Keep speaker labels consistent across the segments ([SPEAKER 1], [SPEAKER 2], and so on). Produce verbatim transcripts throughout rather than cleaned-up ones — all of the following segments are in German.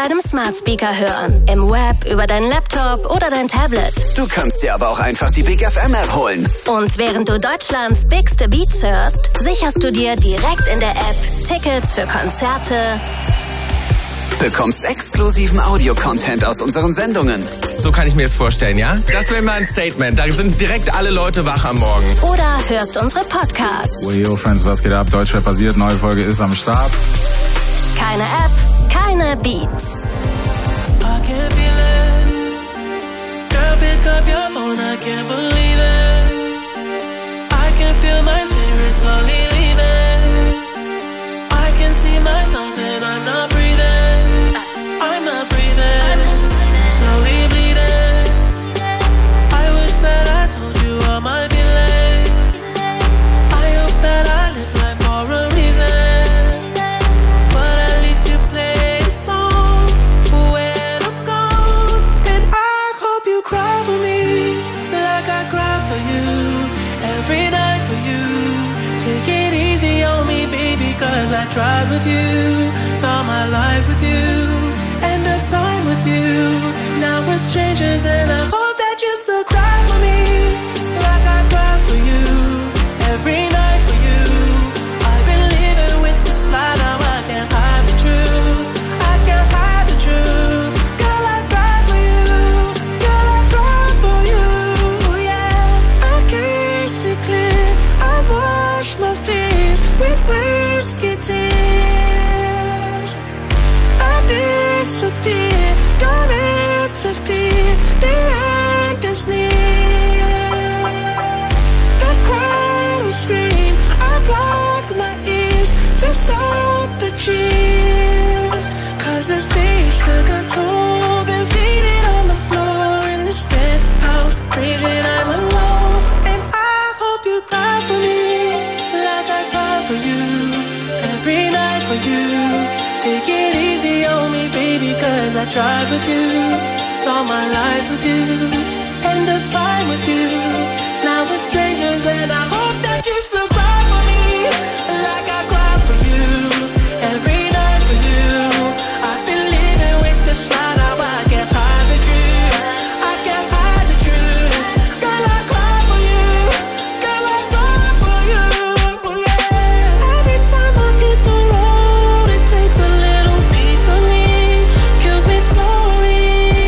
[SPEAKER 1] deinem Smart Speaker hören. Im Web, über deinen Laptop oder dein Tablet.
[SPEAKER 2] Du kannst dir aber auch einfach die Big F M App holen.
[SPEAKER 1] Und während du Deutschlands bigste Beats hörst, sicherst du dir direkt in der App Tickets für Konzerte,
[SPEAKER 2] bekommst exklusiven Audio-Content aus unseren Sendungen.
[SPEAKER 3] So kann ich mir das vorstellen, ja? Das wäre mal ein Statement. Da sind direkt alle Leute wach am Morgen.
[SPEAKER 1] Oder hörst unsere Podcasts.
[SPEAKER 4] Well, yo, Friends, was geht ab? Deutschrap passiert, neue Folge ist am Start.
[SPEAKER 1] Keine App, keine Beats.
[SPEAKER 5] I can feel it. Girl, pick up your phone, I can't believe it. I can feel my spirit slowly leaving. I can see myself and I'm not breathing. I'm not breathing. Slowly bleeding. I wish that I told you all my feelings. I hope that I live life for a reason. But at least you play a song when I'm gone. And I hope you cry for me like I cry for you. Every night for you. Take it easy on me, baby, cause I tried with you. Saw my life with you. End of time with you. Now we're strangers and I hope that you still cry for me like I cry for you. Every night for you. I've been living with this lie, now I can't hide the truth. I can't hide the truth. Girl, I cry for you. Girl, I cry for you. Yeah, I can't see clear. I wash my fears with whiskey tears. I disappear, don't interfere. The end is near. The crowd will scream. I block my ears to stop the cheers. Cause the stage took a toll. Been faded on the floor in this penthouse. Crazy and I'm alone. And I hope you cry for me like I cry for you. Every night for you. Take it easy on me, baby, cause I tried with you. Saw my life with you. End of time with you. Now we're strangers and I hope that you still cry for me like I cry for you. Every night for you. I've been living with this lie, now I can't hide the truth. I can't hide the truth. Girl, I cry for you. Girl, I cry for you. Yeah. Every time I hit the road, it takes a little piece of me, kills me slowly.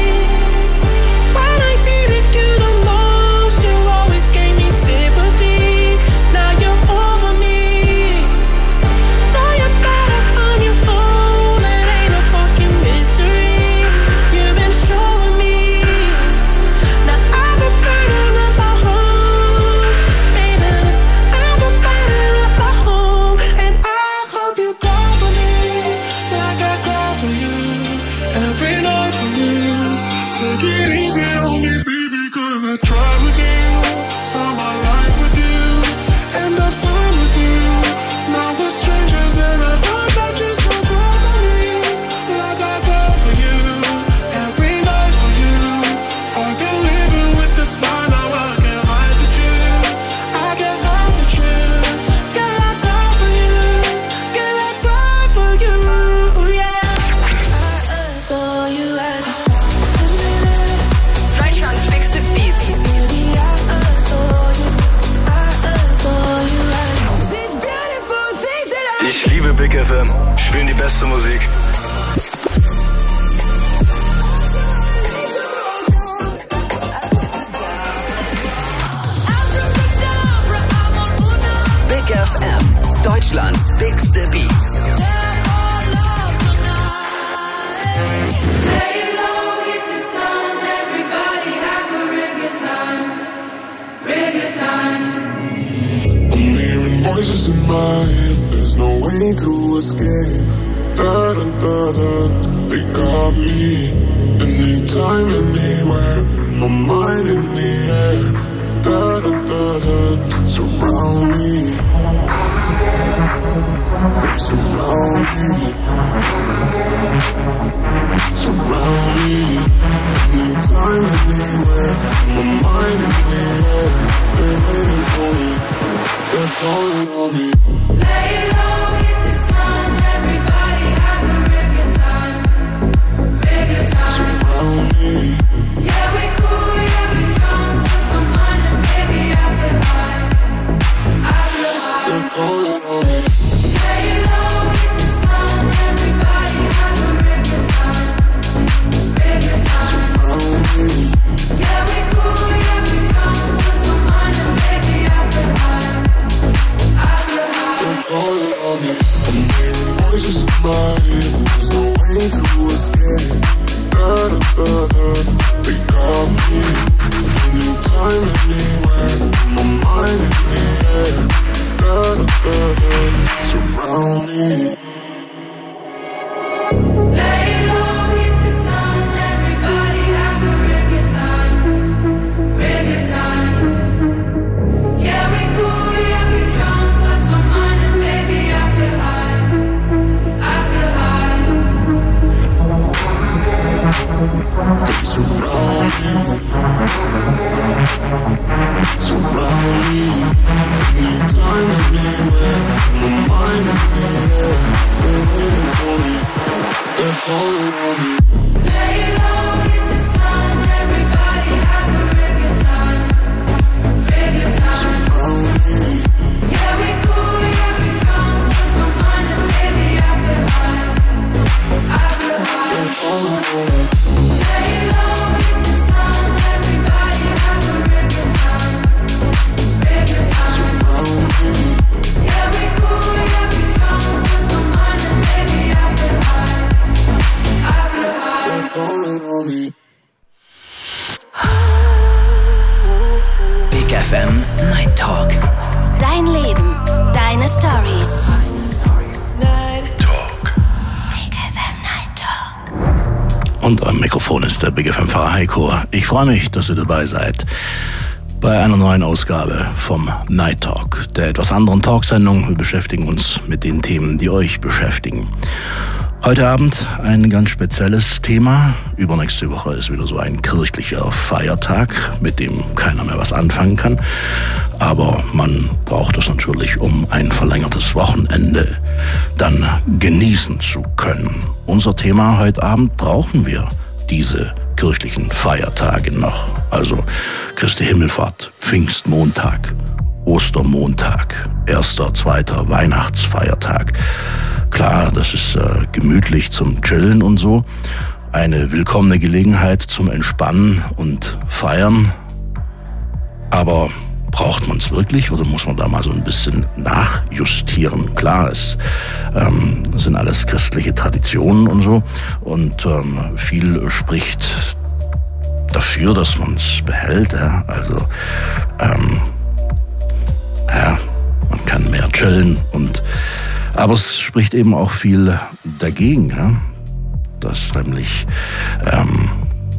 [SPEAKER 5] When I needed you the most, you always gave me sympathy. Now you're over me. Know you're better on your own. It ain't a fucking mystery. You've been showing me. Now I've been burning up my home, baby. I've been burning up my home, and I hope you cry for me like I cry for you. Every night for you. Take it easy on me, baby, cause I tried with you. Saw my life with you. End of time with you. Now we're strangers and I hope that you still cry for me like I cry for you. Every night for you. I've been living with this lie, now I can't hide the truth. I can't hide the truth. Girl, I cry for you. Girl, I cry for you. Yeah. I adore you. I
[SPEAKER 6] Deutschlands bigste Beats.
[SPEAKER 7] Ich liebe Big F M. Spielen die beste Musik.
[SPEAKER 2] Big F M, Deutschlands bigste Beats.
[SPEAKER 8] I'm hearing voices in my head, there's no way to escape. Da da da da, they got me. Anytime, anywhere, my mind in the air. Da da da da, surround me. They surround me. Surround me. Anytime, anywhere, my mind in the air. They're waiting for me. They're calling on me.
[SPEAKER 9] Lay low, hit the sun, everybody have a real good time.
[SPEAKER 8] Surround me, anytime, anywhere. My mind in the air, they're waiting for me. They're calling on me.
[SPEAKER 9] Lay low, hit the sun, everybody have a real good time, real good time.
[SPEAKER 8] Surround me,
[SPEAKER 9] yeah we cool, yeah we drunk, lost my mind and baby I feel high, I feel high.
[SPEAKER 8] they're calling on me.
[SPEAKER 9] Lay low, hit the sun, everybody have a real good time, real good time.
[SPEAKER 8] Surround me,
[SPEAKER 9] Yeah we cool, yeah we drunk, lost my mind and baby I feel high, I feel high.
[SPEAKER 8] they're calling on me.
[SPEAKER 2] Big F M Night Talk.
[SPEAKER 1] Dein Leben, deine Stories.
[SPEAKER 2] Talk.
[SPEAKER 1] Big F M Night Talk.
[SPEAKER 10] Und am Mikrofon ist der Big F M-Fahrer Heiko. Ich freue mich, dass ihr dabei seid bei einer neuen Ausgabe vom Night Talk, der etwas anderen Talksendung. Wir beschäftigen uns mit den Themen, die euch beschäftigen. Heute Abend ein ganz spezielles Thema. Übernächste Woche ist wieder so ein kirchlicher Feiertag, mit dem keiner mehr was anfangen kann. Aber man braucht es natürlich, um ein verlängertes Wochenende dann genießen zu können. Unser Thema heute Abend: brauchen wir diese kirchlichen Feiertage noch? Also Christi Himmelfahrt, Pfingstmontag, Ostermontag, erster, zweiter Weihnachtsfeiertag. Klar, das ist äh, gemütlich zum Chillen und so. Eine willkommene Gelegenheit zum Entspannen und Feiern. Aber braucht man es wirklich oder muss man da mal so ein bisschen nachjustieren? Klar, es ähm, sind alles christliche Traditionen und so. Und ähm, viel spricht dafür, dass man es behält. Ja? Also, ähm, ja, man kann mehr chillen und aber es spricht eben auch viel dagegen, ja? Dass nämlich ähm,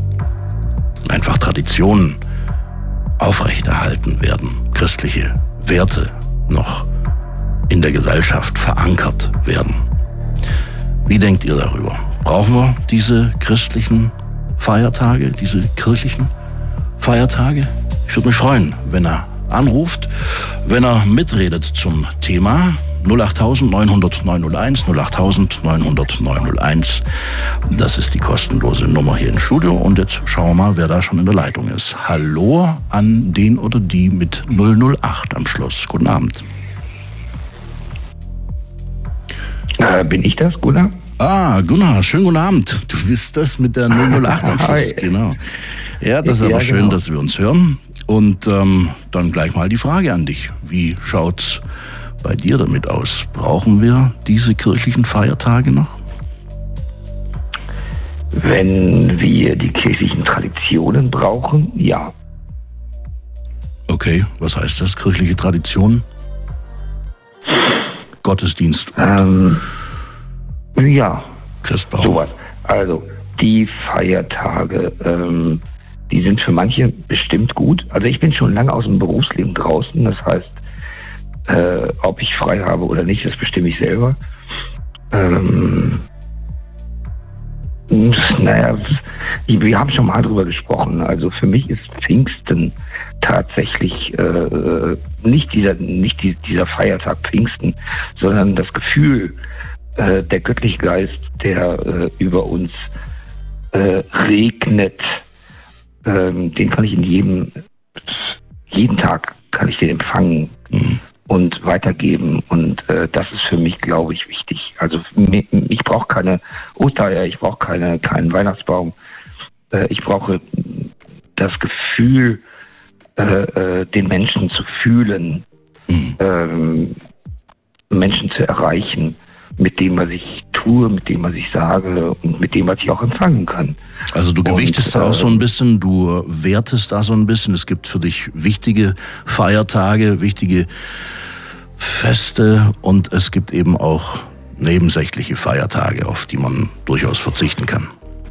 [SPEAKER 10] einfach Traditionen aufrechterhalten werden, christliche Werte noch in der Gesellschaft verankert werden. Wie denkt ihr darüber? Brauchen wir diese christlichen Feiertage, diese kirchlichen Feiertage? Ich würde mich freuen, wenn er anruft, wenn er mitredet zum Thema. null acht neun null null neun null eins, null acht neun null null neun null eins. Das ist die kostenlose Nummer hier im Studio. Und jetzt schauen wir mal, wer da schon in der Leitung ist. Hallo an den oder die mit null null acht am Schluss. Guten Abend.
[SPEAKER 11] Äh, bin ich das, Gunnar?
[SPEAKER 10] Ah, Gunnar, schönen guten Abend. Du bist das mit der null null acht am Schluss, genau. Ja, das ist aber
[SPEAKER 11] ja,
[SPEAKER 10] schön,
[SPEAKER 11] genau.
[SPEAKER 10] dass wir uns hören. Und ähm, dann gleich mal die Frage an dich. Wie schaut's bei dir damit aus? Brauchen wir diese kirchlichen Feiertage noch?
[SPEAKER 11] Wenn wir die kirchlichen Traditionen brauchen, ja.
[SPEAKER 10] Okay, was heißt das, kirchliche Tradition? Gottesdienst und
[SPEAKER 11] Ähm, ja,
[SPEAKER 10] Christbaum.
[SPEAKER 11] sowas. Also, die Feiertage, ähm, die sind für manche bestimmt gut. Also ich bin schon lange aus dem Berufsleben draußen, das heißt, Äh, ob ich frei habe oder nicht, das bestimme ich selber. Ähm, naja, wir haben schon mal drüber gesprochen. Also für mich ist Pfingsten tatsächlich äh, nicht dieser nicht die, dieser Feiertag Pfingsten, sondern das Gefühl, äh, der göttliche Geist, der äh, über uns äh, regnet, ähm, den kann ich in jedem jeden Tag kann ich den empfangen. Mhm. Und weitergeben. Und äh, das ist für mich, glaube ich, wichtig. Also ich brauche keine Ostereier, ich brauche keine keinen Weihnachtsbaum. Äh, ich brauche das Gefühl, äh, äh, den Menschen zu fühlen, mhm. ähm, Menschen zu erreichen, mit dem, was ich tue, mit dem, was ich sage und mit dem, was ich auch empfangen kann.
[SPEAKER 10] Also du gewichtest und, da auch so ein bisschen, du wertest da so ein bisschen. Es gibt für dich wichtige Feiertage, wichtige Feste und es gibt eben auch nebensächliche Feiertage, auf die man durchaus verzichten kann.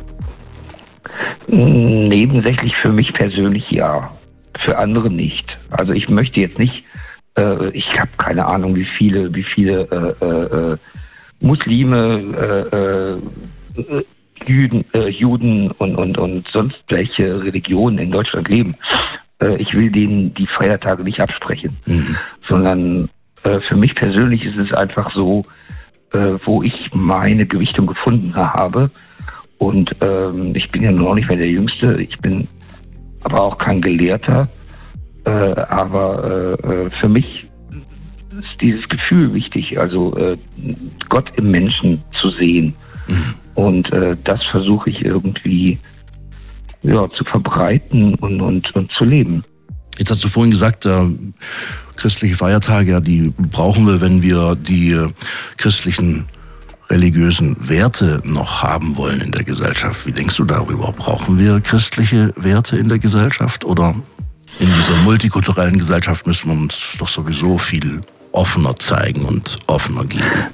[SPEAKER 11] Nebensächlich für mich persönlich ja, für andere nicht. Also ich möchte jetzt nicht, äh, ich habe keine Ahnung, wie viele, wie viele äh, äh, Muslime äh, äh, Juden, äh, Juden und, und, und sonst welche Religionen in Deutschland leben. Äh, ich will denen die Feiertage nicht absprechen, mhm. sondern äh, für mich persönlich ist es einfach so, äh, wo ich meine Gewichtung gefunden habe. Und ähm, ich bin ja noch nicht mehr der Jüngste, ich bin aber auch kein Gelehrter. Äh, aber äh, für mich ist dieses Gefühl wichtig, also äh, Gott im Menschen zu sehen. Mhm. Und äh, das versuche ich irgendwie ja, zu verbreiten und, und, und zu leben.
[SPEAKER 10] Jetzt hast du vorhin gesagt, äh, christliche Feiertage, ja, die brauchen wir, wenn wir die äh, christlichen religiösen Werte noch haben wollen in der Gesellschaft. Wie denkst du darüber? Brauchen wir christliche Werte in der Gesellschaft? Oder in dieser multikulturellen Gesellschaft müssen wir uns doch sowieso viel offener zeigen und offener geben?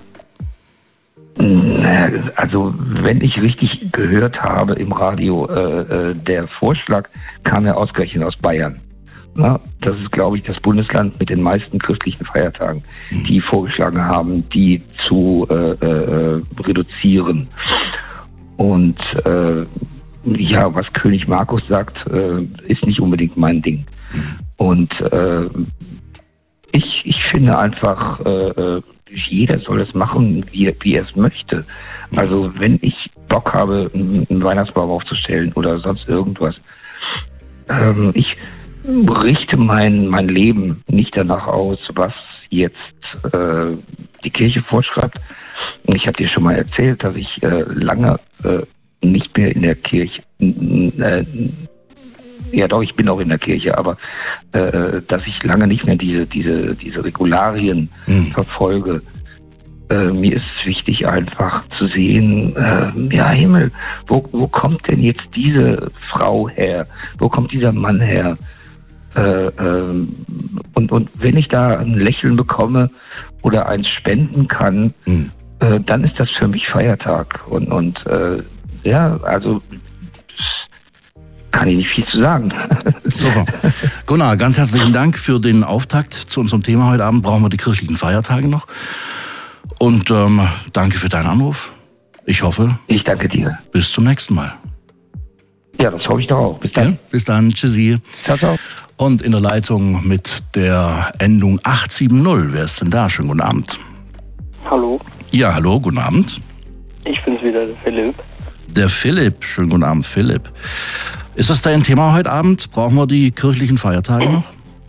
[SPEAKER 11] Also wenn ich richtig gehört habe im Radio, äh, der Vorschlag kam ja ausgerechnet aus Bayern. Na, das ist, glaube ich, das Bundesland mit den meisten christlichen Feiertagen, die vorgeschlagen haben, die zu äh, äh, reduzieren. Und äh, ja, was König Markus sagt, äh, ist nicht unbedingt mein Ding. Und äh, ich, ich finde einfach, äh, jeder soll es machen, wie, wie er es möchte. Also wenn ich Bock habe, einen Weihnachtsbaum aufzustellen oder sonst irgendwas, ähm, ich richte mein, mein Leben nicht danach aus, was jetzt äh, die Kirche vorschreibt. Und ich habe dir schon mal erzählt, dass ich äh, lange äh, nicht mehr in der Kirche, äh, ja doch, ich bin auch in der Kirche, aber äh, dass ich lange nicht mehr diese, diese, diese Regularien mhm. verfolge. Äh, mir ist es wichtig, einfach zu sehen, äh, ja Himmel, wo, wo kommt denn jetzt diese Frau her? Wo kommt dieser Mann her? Äh, äh, und, und wenn ich da ein Lächeln bekomme oder eins spenden kann, mhm. äh, dann ist das für mich Feiertag. Und, und äh, ja, also kann ich nicht viel zu sagen.
[SPEAKER 10] Super. Gunnar, ganz herzlichen Dank für den Auftakt zu unserem Thema heute Abend. Brauchen wir die kirchlichen Feiertage noch. Und ähm, danke für deinen Anruf. Ich hoffe.
[SPEAKER 11] Ich danke dir.
[SPEAKER 10] Bis zum nächsten Mal.
[SPEAKER 11] Ja, das hoffe ich doch auch. Bis dann.
[SPEAKER 10] Ja, bis dann. Tschüssi.
[SPEAKER 11] Ciao, ciao.
[SPEAKER 10] Und in der Leitung mit der Endung acht sieben null. Wer ist denn da? Schönen guten Abend.
[SPEAKER 12] Hallo.
[SPEAKER 10] Ja, hallo, guten Abend.
[SPEAKER 12] Ich bin's wieder, der Philipp.
[SPEAKER 10] Der Philipp. Schönen guten Abend, Philipp. Ist das dein Thema heute Abend? Brauchen wir die kirchlichen Feiertage noch?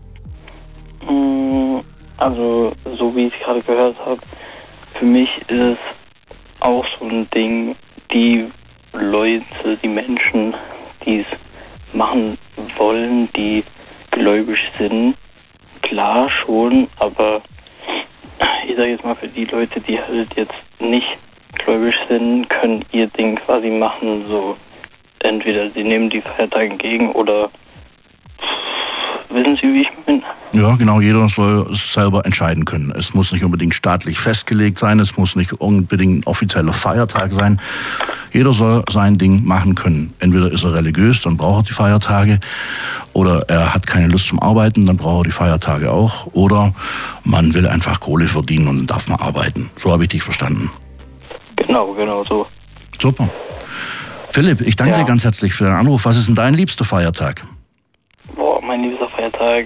[SPEAKER 12] Also, so wie ich es gerade gehört habe, für mich ist es auch so ein Ding, die Leute, die Menschen, die es machen wollen, die gläubig sind, klar schon, aber ich sage jetzt mal, für die Leute, die halt jetzt nicht gläubig sind, können ihr Ding quasi machen, so entweder sie nehmen die Feiertage entgegen oder wissen Sie, wie ich meine?
[SPEAKER 10] Ja, genau, jeder soll es selber entscheiden können. Es muss nicht unbedingt staatlich festgelegt sein, es muss nicht unbedingt ein offizieller Feiertag sein. Jeder soll sein Ding machen können. Entweder ist er religiös, dann braucht er die Feiertage, oder er hat keine Lust zum Arbeiten, dann braucht er die Feiertage auch, oder man will einfach Kohle verdienen und dann darf man arbeiten. So habe ich dich verstanden.
[SPEAKER 12] Genau, genau so.
[SPEAKER 10] Super. Philipp, ich danke
[SPEAKER 12] ja.
[SPEAKER 10] dir ganz herzlich für den Anruf. Was ist denn dein liebster Feiertag?
[SPEAKER 12] Boah, mein liebster Feiertag.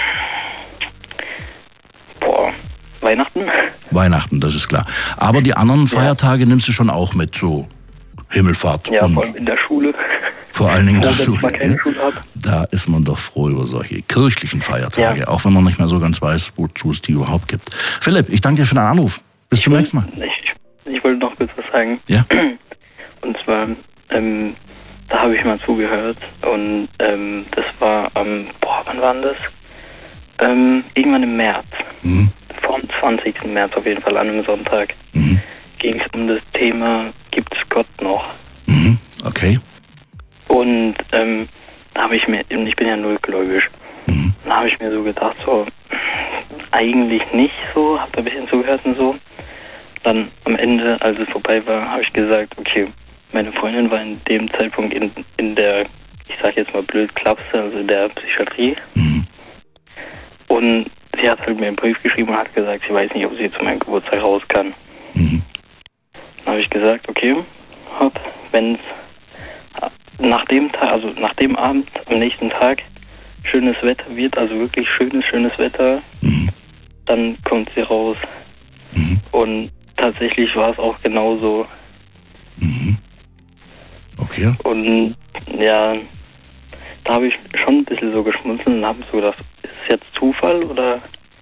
[SPEAKER 12] Boah, Weihnachten.
[SPEAKER 10] Weihnachten, das ist klar. Aber die anderen Feiertage ja. nimmst du schon auch mit, so Himmelfahrt.
[SPEAKER 12] Ja,
[SPEAKER 10] und
[SPEAKER 12] vor allem in der Schule.
[SPEAKER 10] Vor allen Dingen in der
[SPEAKER 12] Schule.
[SPEAKER 10] Schule.
[SPEAKER 12] Schule
[SPEAKER 10] da ist man doch froh über solche kirchlichen Feiertage, ja. auch wenn man nicht mehr so ganz weiß, wozu es die überhaupt gibt. Philipp, ich danke dir für den Anruf. Bis
[SPEAKER 12] ich
[SPEAKER 10] zum
[SPEAKER 12] will,
[SPEAKER 10] nächsten Mal.
[SPEAKER 12] Ich, ich wollte noch kurz was sagen.
[SPEAKER 10] Ja.
[SPEAKER 12] Und zwar, ähm, da habe ich mal zugehört und ähm, das war am, ähm, boah, wann war denn das? Ähm, irgendwann im März. Mhm. Vom zwanzigsten März auf jeden Fall, an einem Sonntag, mhm. ging es um das Thema, gibt es Gott noch?
[SPEAKER 10] Mhm. Okay.
[SPEAKER 12] Und ähm, da habe ich mir, ich bin ja nullgläubig, mhm. da habe ich mir so gedacht, so, eigentlich nicht so, habe da ein bisschen zugehört und so. Dann am Ende, als es vorbei war, habe ich gesagt, okay, meine Freundin war in dem Zeitpunkt in, in der, ich sage jetzt mal blöd, Klapse, also der Psychiatrie. Mhm. Und sie hat halt mir einen Brief geschrieben und hat gesagt, sie weiß nicht, ob sie zu meinem Geburtstag raus kann. Mhm. Dann habe ich gesagt, okay, hopp, wenn es nach dem Tag, also nach dem Abend, am nächsten Tag schönes Wetter wird, also wirklich schönes, schönes Wetter,
[SPEAKER 10] Mhm.
[SPEAKER 12] dann kommt sie raus.
[SPEAKER 10] Mhm.
[SPEAKER 12] Und tatsächlich war es auch genauso.
[SPEAKER 10] Mhm. Okay.
[SPEAKER 12] Und ja, da habe ich schon ein bisschen so geschmunzelt und habe so gedacht, ist es jetzt Zufall oder?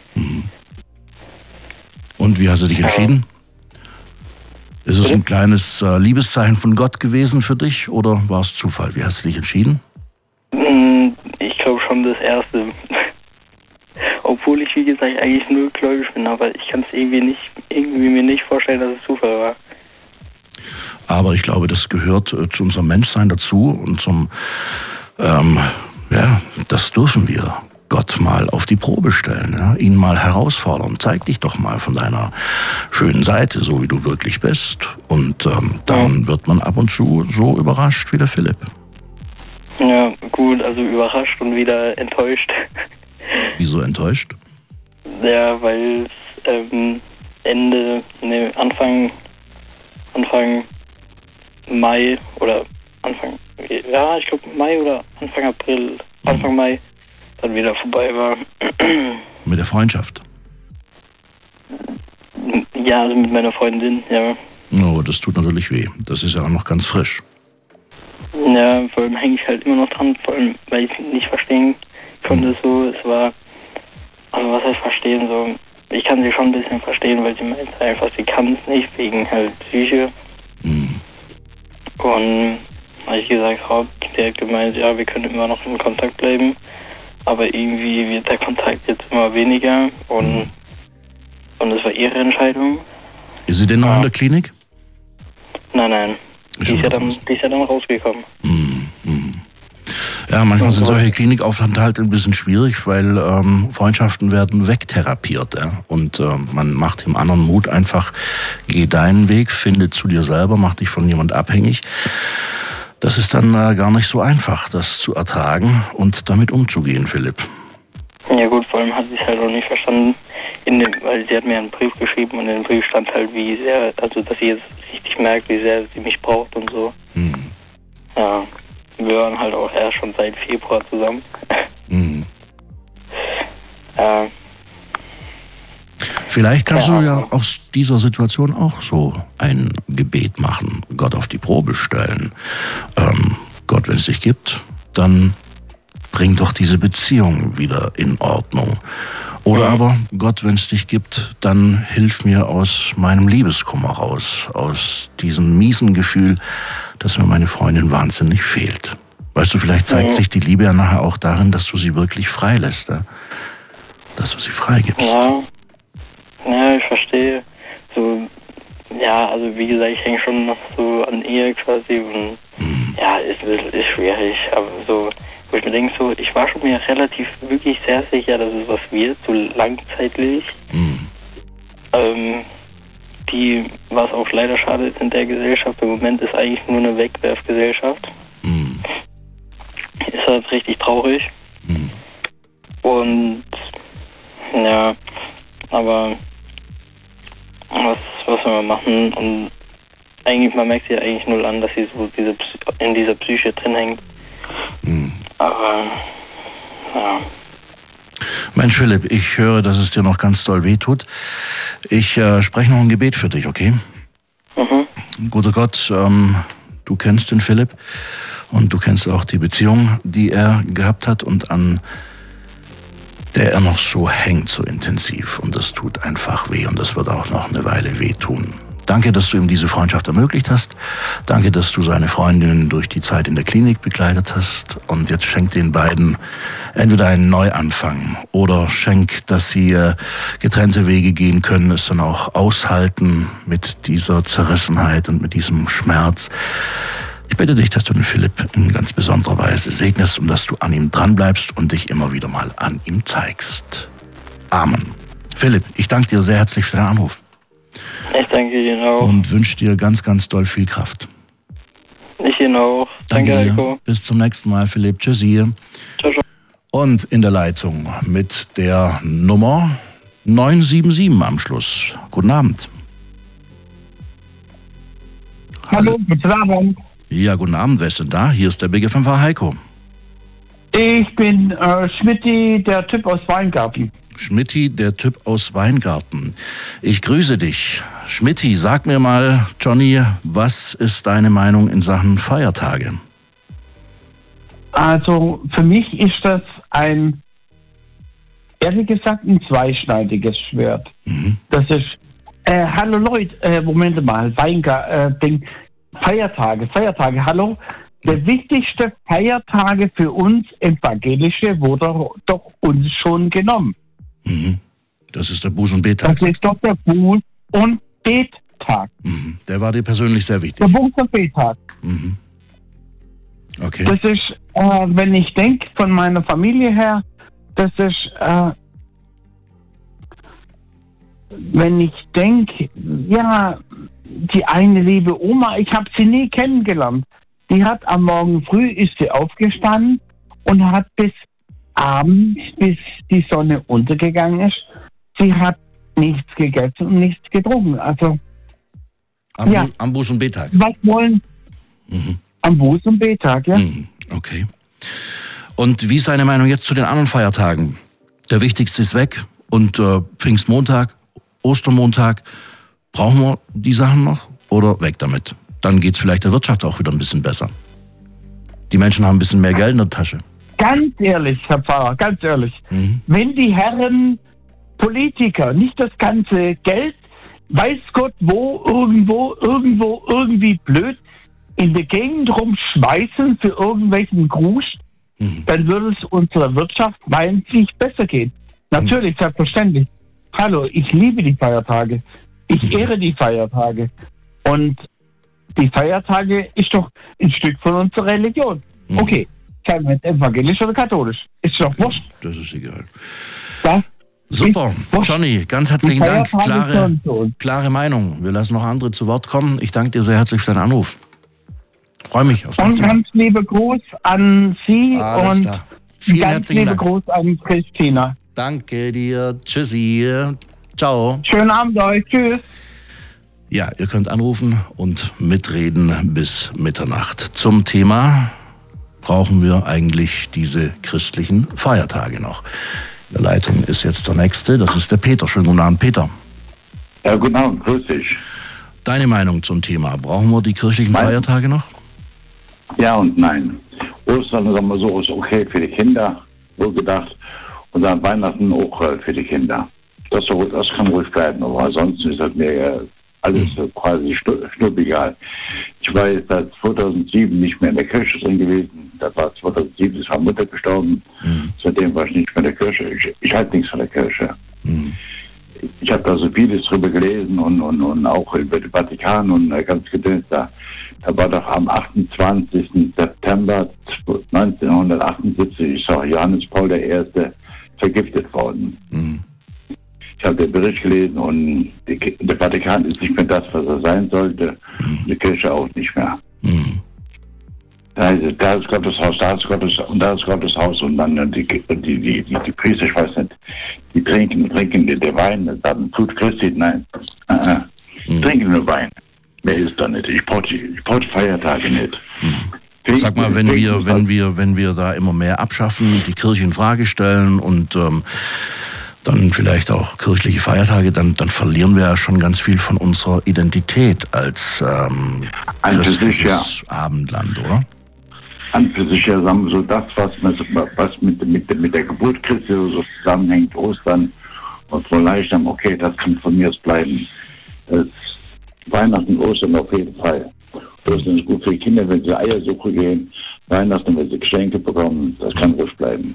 [SPEAKER 10] Und wie hast du dich entschieden? Ist es ein kleines äh, Liebeszeichen von Gott gewesen für dich oder war es Zufall? Wie hast du dich entschieden?
[SPEAKER 12] Mm, Ich glaube schon das Erste. Obwohl ich, wie gesagt, eigentlich nur gläubig bin, aber ich kann es irgendwie nicht, irgendwie mir nicht vorstellen, dass es Zufall war.
[SPEAKER 10] Aber ich glaube, das gehört äh, zu unserem Menschsein dazu und zum, ähm, ja, das dürfen wir Gott mal auf die Probe stellen, ja? Ihn mal herausfordern. Zeig dich doch mal von deiner schönen Seite, so wie du wirklich bist. Und ähm, dann wird man ab und zu so überrascht wie der Philipp.
[SPEAKER 12] Ja, gut, also überrascht und wieder enttäuscht.
[SPEAKER 10] Wieso enttäuscht?
[SPEAKER 12] Ja, weil es ähm, Ende, ne, Anfang, Anfang Mai oder Anfang, ja, ich glaube Mai oder Anfang April, Anfang Mai dann wieder vorbei war.
[SPEAKER 10] Mit der Freundschaft?
[SPEAKER 12] Ja, also mit meiner Freundin, ja.
[SPEAKER 10] Oh, das tut natürlich weh. Das ist ja auch noch ganz frisch.
[SPEAKER 12] Ja, vor allem hänge ich halt immer noch dran, vor allem, weil ich nicht verstehen konnte, so, es war, also was heißt verstehen, so, ich kann sie schon ein bisschen verstehen, weil sie meint einfach, sie kann es nicht, wegen halt Psyche.
[SPEAKER 10] Mhm.
[SPEAKER 12] Und habe ich gesagt, Rob, die hat gemeint, ja, wir können immer noch in Kontakt bleiben, aber irgendwie wird der Kontakt jetzt immer weniger und, mhm. und es war ihre Entscheidung.
[SPEAKER 10] Ist sie denn noch
[SPEAKER 12] ja.
[SPEAKER 10] in der Klinik?
[SPEAKER 12] Nein, nein. Die ist, ja dann, die ist ja dann rausgekommen.
[SPEAKER 10] Mhm. Ja, manchmal sind solche Klinikaufenthalte ein bisschen schwierig, weil ähm, Freundschaften werden wegtherapiert. Ja? Und äh, man macht dem anderen Mut einfach, geh deinen Weg, finde zu dir selber, mach dich von jemand abhängig. Das ist dann äh, gar nicht so einfach, das zu ertragen und damit umzugehen, Philipp.
[SPEAKER 12] Ja gut, vor allem hat sie es halt auch nicht verstanden, in dem, weil sie hat mir einen Brief geschrieben und in dem Brief stand halt, wie sehr, also dass sie jetzt richtig merkt, wie sehr sie mich braucht und so.
[SPEAKER 10] Mhm.
[SPEAKER 12] Ja, wir waren halt auch erst schon seit Februar zusammen.
[SPEAKER 10] Mhm.
[SPEAKER 12] Ja.
[SPEAKER 10] Vielleicht kannst
[SPEAKER 12] ja,
[SPEAKER 10] du ja aus dieser Situation auch so ein Gebet machen, Gott auf die Probe stellen. Ähm, Gott, wenn es dich gibt, dann bring doch diese Beziehung wieder in Ordnung. Oder
[SPEAKER 12] mhm.
[SPEAKER 10] aber, Gott, wenn es dich gibt, dann hilf mir aus meinem Liebeskummer raus, aus diesem miesen Gefühl, dass mir meine Freundin wahnsinnig fehlt. Weißt du, vielleicht zeigt mhm. sich die Liebe ja nachher auch darin, dass du sie wirklich freilässt, ja? Dass du sie freigibst.
[SPEAKER 12] Ja. Ja, ich verstehe. So, ja, also wie gesagt, ich hänge schon noch so an Ehe quasi und mhm. ja, ist, ist schwierig, aber so, wo ich mir denke, so, ich war schon mir relativ wirklich sehr sicher, dass es was wird, so langzeitlich.
[SPEAKER 10] Mhm.
[SPEAKER 12] Ähm, die, was auch leider schade ist in der Gesellschaft, im Moment ist eigentlich nur eine Wegwerfgesellschaft.
[SPEAKER 10] Mhm.
[SPEAKER 12] Ist halt richtig traurig.
[SPEAKER 10] Mhm.
[SPEAKER 12] Und ja, aber was, was soll man machen? Und eigentlich, man merkt sie ja eigentlich null an, dass sie so diese, in dieser Psyche drin hängt.
[SPEAKER 10] Mhm.
[SPEAKER 12] Aber, ja.
[SPEAKER 10] Mensch, Philipp, ich höre, dass es dir noch ganz doll wehtut. Ich äh, spreche noch ein Gebet für dich, okay?
[SPEAKER 12] Mhm.
[SPEAKER 10] Guter Gott, ähm, du kennst den Philipp und du kennst auch die Beziehung, die er gehabt hat und an der er noch so hängt, so intensiv. Und das tut einfach weh und das wird auch noch eine Weile wehtun. Danke, dass du ihm diese Freundschaft ermöglicht hast. Danke, dass du seine Freundin durch die Zeit in der Klinik begleitet hast. Und jetzt schenk den beiden entweder einen Neuanfang oder schenk, dass sie äh, getrennte Wege gehen können, es dann auch aushalten mit dieser Zerrissenheit und mit diesem Schmerz. Ich bitte dich, dass du den Philipp in ganz besonderer Weise segnest und dass du an ihm dranbleibst und dich immer wieder mal an ihm zeigst. Amen. Philipp, ich danke dir sehr herzlich für den Anruf.
[SPEAKER 12] Ich danke Ihnen auch.
[SPEAKER 10] Und wünsche dir ganz, ganz doll viel Kraft.
[SPEAKER 12] Ich Ihnen auch. Danke,
[SPEAKER 10] Danke dir.
[SPEAKER 12] Heiko.
[SPEAKER 10] Bis zum nächsten Mal, Philipp. Tschüssi.
[SPEAKER 12] Ciao, ciao.
[SPEAKER 10] Und in der Leitung mit der Nummer neun sieben sieben am Schluss. Guten Abend.
[SPEAKER 13] Hallo, guten Abend.
[SPEAKER 10] Ja, guten Abend, wer ist denn da? Hier ist der Big F M Heiko.
[SPEAKER 13] Ich bin äh, Schmidti, der Typ aus Weingarten.
[SPEAKER 10] Schmidti, der Typ aus Weingarten. Ich grüße dich. Schmidti, sag mir mal, Johnny, was ist deine Meinung in Sachen Feiertage?
[SPEAKER 13] Also für mich ist das ein, ehrlich gesagt, ein zweischneidiges Schwert.
[SPEAKER 10] Mhm.
[SPEAKER 13] Das ist, äh, hallo Leute, äh, Moment mal, Weingarten, äh, Ding, Feiertage, Feiertage, hallo. Der wichtigste Feiertage für uns Evangelische wurde doch uns schon genommen.
[SPEAKER 10] Mhm. Das ist der Buß- und Bettag.
[SPEAKER 13] Das ist doch der Buß- und Bettag.
[SPEAKER 10] Mhm. Der war dir persönlich sehr wichtig.
[SPEAKER 13] Der Buß- und Bettag.
[SPEAKER 10] Mhm. Okay.
[SPEAKER 13] Das ist, äh, wenn ich denke von meiner Familie her, das ist, äh, wenn ich denke, ja, die eine liebe Oma, ich habe sie nie kennengelernt. Die hat am Morgen früh, ist sie aufgestanden und hat bis abends, bis die Sonne untergegangen ist, sie hat nichts gegessen und nichts getrunken. Also,
[SPEAKER 10] am,
[SPEAKER 13] ja.
[SPEAKER 10] Bu- am Buß- und Bettag.
[SPEAKER 13] Was wollen?
[SPEAKER 10] Mhm.
[SPEAKER 13] Am Buß- und Bettag, ja.
[SPEAKER 10] Mhm. Okay. Und wie ist deine Meinung jetzt zu den anderen Feiertagen? Der wichtigste ist weg und äh, Pfingstmontag, Ostermontag, brauchen wir die Sachen noch oder weg damit? Dann geht es vielleicht der Wirtschaft auch wieder ein bisschen besser. Die Menschen haben ein bisschen mehr Geld in der Tasche.
[SPEAKER 13] Ganz ehrlich, Herr Pfarrer, ganz ehrlich.
[SPEAKER 10] Mhm.
[SPEAKER 13] Wenn die Herren Politiker nicht das ganze Geld, weiß Gott wo, irgendwo, irgendwo, irgendwie blöd, in der Gegend rumschmeißen für irgendwelchen Grusch, mhm. dann würde es unserer Wirtschaft meintlich besser gehen. Natürlich, mhm. selbstverständlich. Hallo, ich liebe die Feiertage. Ich mhm. ehre die Feiertage. Und die Feiertage ist doch ein Stück von unserer Religion. Mhm. Okay, seien wir jetzt evangelisch oder katholisch. Ist doch wurscht.
[SPEAKER 10] Das ist egal.
[SPEAKER 13] Das
[SPEAKER 10] Super, Johnny, ganz herzlichen Dank. Klare, klare Meinung. Wir lassen noch andere zu Wort kommen. Ich danke dir sehr herzlich für deinen Anruf. Freue mich aufs nächste
[SPEAKER 13] Und
[SPEAKER 10] Mal.
[SPEAKER 13] ganz liebe Gruß an Sie
[SPEAKER 10] Alles
[SPEAKER 13] und
[SPEAKER 10] klar. Vielen
[SPEAKER 13] ganz
[SPEAKER 10] herzlichen
[SPEAKER 13] liebe
[SPEAKER 10] Dank.
[SPEAKER 13] Gruß an Christina.
[SPEAKER 10] Danke dir. Tschüssi. Ciao.
[SPEAKER 13] Schönen Abend euch. Tschüss.
[SPEAKER 10] Ja, ihr könnt anrufen und mitreden bis Mitternacht. Zum Thema: Brauchen wir eigentlich diese christlichen Feiertage noch? In der Leitung ist jetzt der Nächste, das ist der Peter. Schönen guten Abend, Peter.
[SPEAKER 14] Ja, guten Abend, grüß dich.
[SPEAKER 10] Deine Meinung zum Thema: Brauchen wir die kirchlichen
[SPEAKER 14] Mein-
[SPEAKER 10] Feiertage noch?
[SPEAKER 14] Ja und nein. Ostern, sagen wir so, ist okay für die Kinder, wohl gedacht. Und dann Weihnachten auch äh, für die Kinder. Das, so- das kann ruhig bleiben, aber ansonsten ist das mir äh, alles äh, quasi schnu- schnurregal. Ich war jetzt seit zweitausendsieben nicht mehr in der Kirche drin gewesen. Das war zweitausendsieben, ist meine Mutter gestorben.
[SPEAKER 10] Mhm.
[SPEAKER 14] Seitdem war ich nicht mehr in der Kirche. Ich, ich halte nichts von der Kirche.
[SPEAKER 10] Mhm.
[SPEAKER 14] Ich habe da so vieles drüber gelesen und, und, und auch über den Vatikan und äh, ganz gedöns da. Da war doch am achtundzwanzigsten September neunzehnhundertachtundsiebzig, ich sag, Johannes Paul der Erste vergiftet worden.
[SPEAKER 10] Mhm.
[SPEAKER 14] Ich habe den Bericht gelesen und die, der Vatikan ist nicht mehr das, was er sein sollte.
[SPEAKER 10] Mhm.
[SPEAKER 14] Die Kirche auch nicht mehr.
[SPEAKER 10] Mhm.
[SPEAKER 14] Da ist, da ist Gottes Haus, da ist Gottes, und da ist Gottes Haus und dann die, die, die, die, die Priester, ich weiß nicht, die trinken, trinken den Wein, dann tut Christi, nein, äh, äh.
[SPEAKER 10] Mhm.
[SPEAKER 14] trinken nur Wein. Mehr ist da nicht. Ich brauche die, ich brauch die Feiertage nicht.
[SPEAKER 10] Mhm. Sag mal, wenn wir, wenn wir, wenn wir da immer mehr abschaffen, die Kirche in Frage stellen und ähm, dann vielleicht auch kirchliche Feiertage, dann, dann verlieren wir ja schon ganz viel von unserer Identität als ähm, christliches Abendland, oder?
[SPEAKER 14] An für sich ja, sagen wir so, das, was mit, was mit, mit, mit der Geburt Christi so zusammenhängt, Ostern und so Leichnam, okay, das kann von mir aus bleiben. Das Weihnachten, Ostern auf jeden Fall. Ostern ist gut für die Kinder, wenn sie Eiersuche gehen. Weihnachten, wenn sie Geschenke bekommen, das kann ruhig bleiben.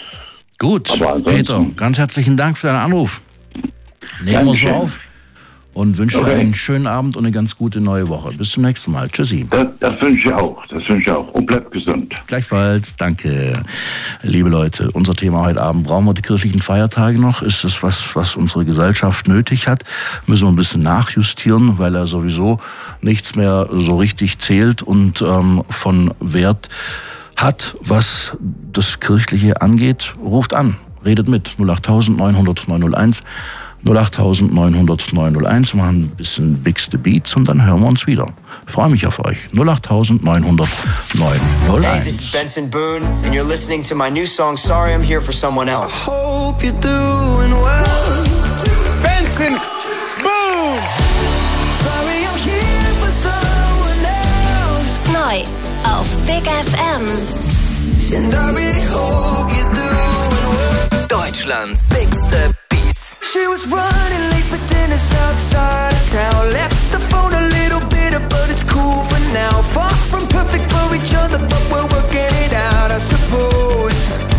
[SPEAKER 10] Gut,
[SPEAKER 14] Aber
[SPEAKER 10] Peter, ganz herzlichen Dank für deinen Anruf. Nehmen wir so
[SPEAKER 14] Dankeschön.
[SPEAKER 10] auf und wünsche
[SPEAKER 14] Okay.
[SPEAKER 10] einen schönen Abend und eine ganz gute neue Woche. Bis zum nächsten Mal. Tschüssi.
[SPEAKER 14] Das, das wünsche ich auch, das wünsche ich auch. Und bleibt gesund.
[SPEAKER 10] Gleichfalls, danke. Liebe Leute, unser Thema heute Abend: Brauchen wir die kirchlichen Feiertage noch? Ist es was, was unsere Gesellschaft nötig hat? Müssen wir ein bisschen nachjustieren, weil er sowieso nichts mehr so richtig zählt und ähm, von Wert hat, was das Kirchliche angeht? Ruft an, redet mit null acht neunhundert neunhunderteins. null acht neun null null neun null eins. Wir machen ein bisschen Big the Beats und dann hören wir uns wieder. Ich freue mich auf euch. null acht neun null null neun null
[SPEAKER 15] Hey, this
[SPEAKER 10] eins.
[SPEAKER 15] is Benson Boone, and you're listening to my new song, Sorry I'm Here for Someone Else.
[SPEAKER 5] Hope you're doing well.
[SPEAKER 3] Benson Boone!
[SPEAKER 5] Sorry, I'm here for someone else.
[SPEAKER 1] Neu auf Big F M.
[SPEAKER 5] And I really hope you're doing well.
[SPEAKER 2] Deutschlands bigste Beats.
[SPEAKER 5] She was running late but then it's outside of town. Left the phone a little bitter but it's cool for now. Far from perfect for each other but we're working it out, I suppose.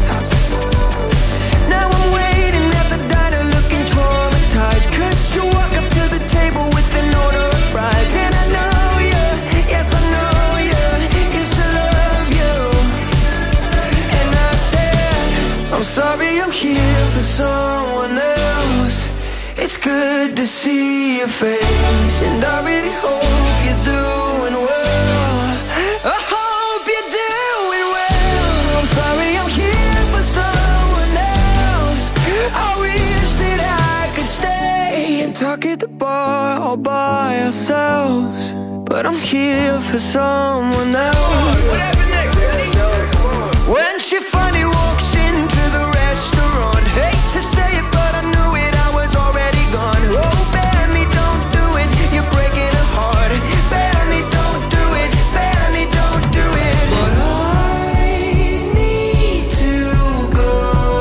[SPEAKER 5] Now I'm waiting at the diner looking traumatized, cause you walk up to the table with an order of fries. And I know you, yes I know you, used to love you. And I said, I'm sorry I'm here for someone else. It's good to see your face, and I really hope you're doing well. I hope you're doing well. I'm sorry I'm here for someone else. I wish that I could stay and talk at the bar all by ourselves, but I'm here for someone else. What happened next? When she finally walks into the restaurant, hate to say it but I knew it, I was already gone. Oh, Benny, don't do it, you're breaking her heart. Benny, don't do it, Benny, don't do it. But I need to go.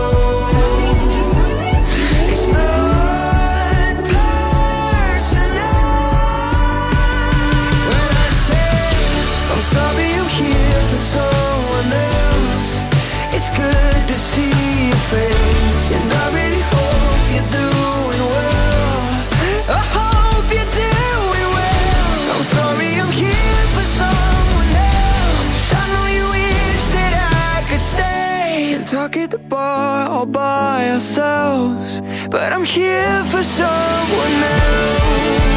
[SPEAKER 5] It's not personal. When I say I'm sorry I'm here for someone else, it's good to see your face, and I really hope you're doing well. I hope you're doing well. I'm sorry I'm here for someone else. I know you wish that I could stay and talk at the bar all by ourselves, but I'm here for someone else.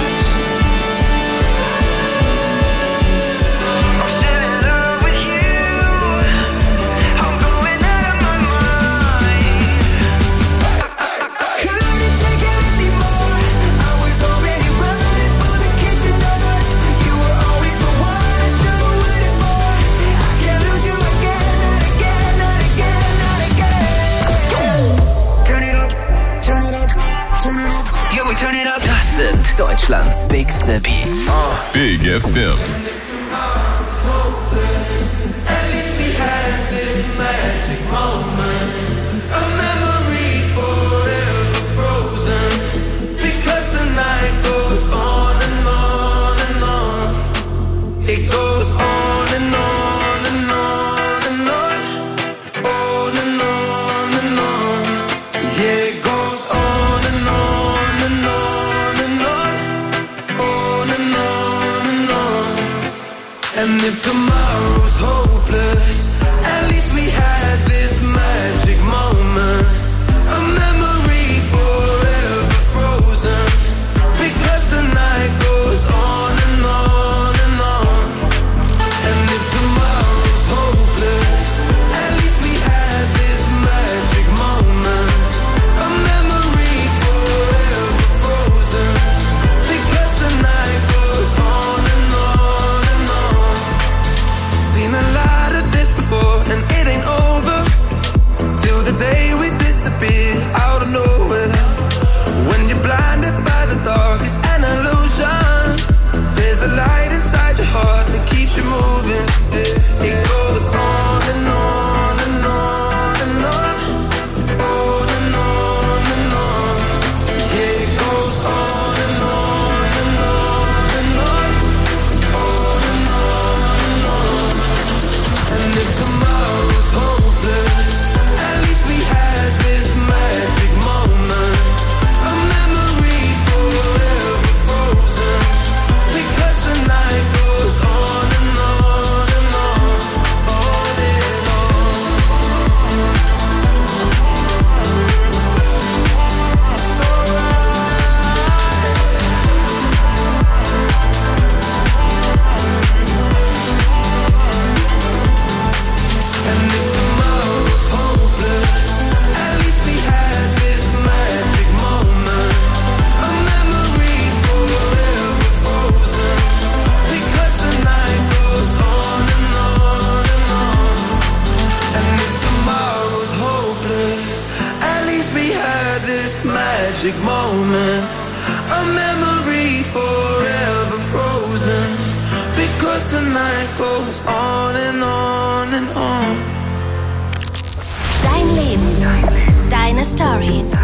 [SPEAKER 5] I'm still in love with you. I'm going out of my mind. Couldn't take it anymore. I was already running for the kitchen doors. You were always the one I should've waited for. I can't lose you again, not again, not again, not again. Turn it up, turn it up, turn it up. Yeah, we turn it up.
[SPEAKER 2] Das sind Deutschlands bigste Beats.
[SPEAKER 16] Big F M.
[SPEAKER 5] At least we had this magic moment, a memory forever frozen. Because the night goes on and on and on. It goes on and on and on and on. On and on and on. Yeah, it goes on and on and on and on. On and on and on. And if tomorrow's hopeless, at least we had this magic moment, a memory forever frozen. Because the night goes on and on and on. And if tomorrow's hopeless, at least we had this magic moment, a memory forever frozen. Because the night goes on and on and on. Seen a lot of this before and it ain't over till the day we disappear out of nowhere. When you're blinded by the dark, it's an illusion. There's a light inside your heart that keeps you moving. It goes on and on and on and on. On and on and on. Yeah, it goes on and on and on and on. On and on and on. And if tomorrow's hopeless, at least we had this magic this magic moment, a memory forever frozen, because the night goes on and on and on.
[SPEAKER 1] Dein Leben, deine Stories.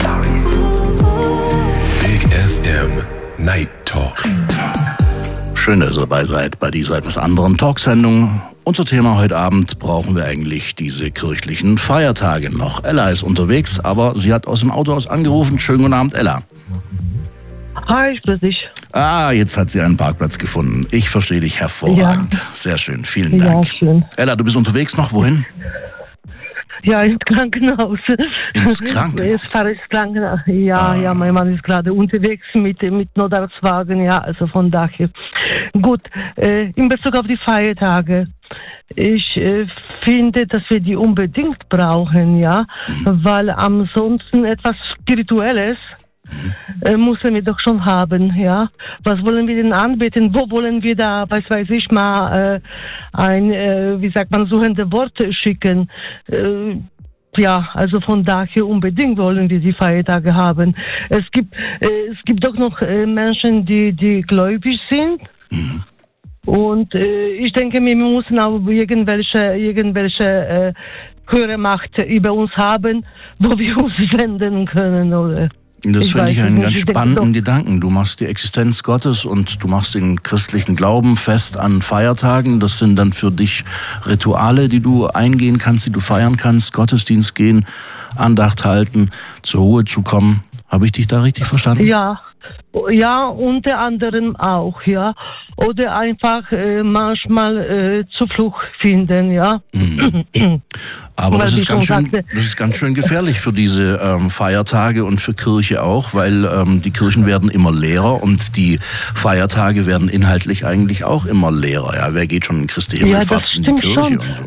[SPEAKER 2] Big F M Night Talk.
[SPEAKER 10] Schön, dass ihr dabei seid bei dieser etwas anderen Talksendung. Unser Thema heute Abend: brauchen wir eigentlich diese kirchlichen Feiertage noch? Ella ist unterwegs, aber sie hat aus dem Auto aus angerufen. Schönen guten Abend, Ella.
[SPEAKER 16] Hi, ich grüße dich.
[SPEAKER 10] Ah, jetzt hat sie einen Parkplatz gefunden. Ich verstehe dich hervorragend. Ja. Sehr schön, vielen Dank.
[SPEAKER 16] Ja, schön.
[SPEAKER 10] Ella, du bist unterwegs noch, wohin?
[SPEAKER 16] Ja, ins Krankenhaus.
[SPEAKER 10] Ins Krankenhaus?
[SPEAKER 16] Ich fahre ins Krankenhaus. Ja, ah. ja, mein Mann ist gerade unterwegs mit, mit Notarztwagen, ja, also von daher. Gut, äh, in Bezug auf die Feiertage. Ich äh, finde, dass wir die unbedingt brauchen, ja, mhm. weil ansonsten etwas Spirituelles äh, müssen wir doch schon haben, ja. Was wollen wir denn anbeten? Wo wollen wir da, was weiß ich mal, äh, ein, äh, wie sagt man, suchende Worte schicken? Äh, Ja, also von daher unbedingt wollen wir die Feiertage haben. Es gibt, äh, es gibt doch noch äh, Menschen, die, die gläubig sind. Mhm. Und äh, ich denke, wir müssen auch irgendwelche, irgendwelche äh, höhere Macht über uns haben, wo wir uns wenden können, oder?
[SPEAKER 10] Das finde ich einen ganz spannenden Gedanken. Du machst die Existenz Gottes und du machst den christlichen Glauben fest an Feiertagen. Das sind dann für dich Rituale, die du eingehen kannst, die du feiern kannst, Gottesdienst gehen, Andacht halten, zur Ruhe zu kommen. Habe ich dich da richtig verstanden?
[SPEAKER 16] Ja. Ja, unter anderem auch, ja. Oder einfach äh, manchmal äh, Zuflucht finden, ja.
[SPEAKER 10] Mhm. Aber das ist, ganz schön, das ist ganz schön gefährlich für diese ähm, Feiertage und für Kirche auch, weil ähm, die Kirchen werden immer leerer und die Feiertage werden inhaltlich eigentlich auch immer leerer. Ja, wer geht schon in Christi Himmelfahrt
[SPEAKER 16] ja,
[SPEAKER 10] in die Kirche
[SPEAKER 16] schon.
[SPEAKER 10] und so?